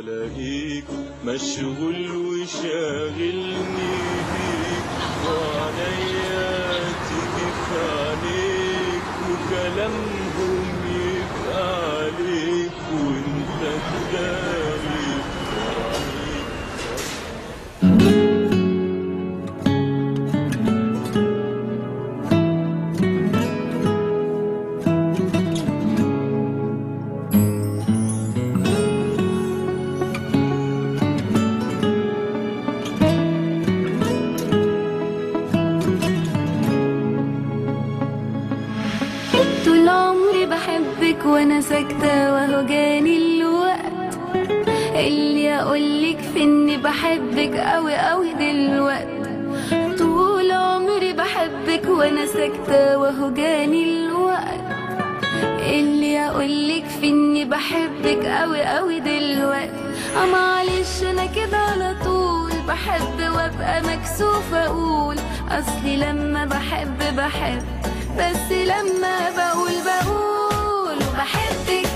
والاقيك مشغول وشاغلني بيك، وعليا تيجي في عليك وكلامهم يبقى عليك وانت تداري وعليك. طول عمري بحبك وانا ساكتة وهو جاني الوقت اللي اقولك في اني بحبك قوي قوي دلوقت. طول عمري بحبك وانا ساكتة وهو جاني الوقت اللي اقولك في اني بحبك قوي قوي دلوقت. معلش انا كده على طول بحب وابقى مكسوفة اقول اصلي لما بحب بس لما بقول بحبك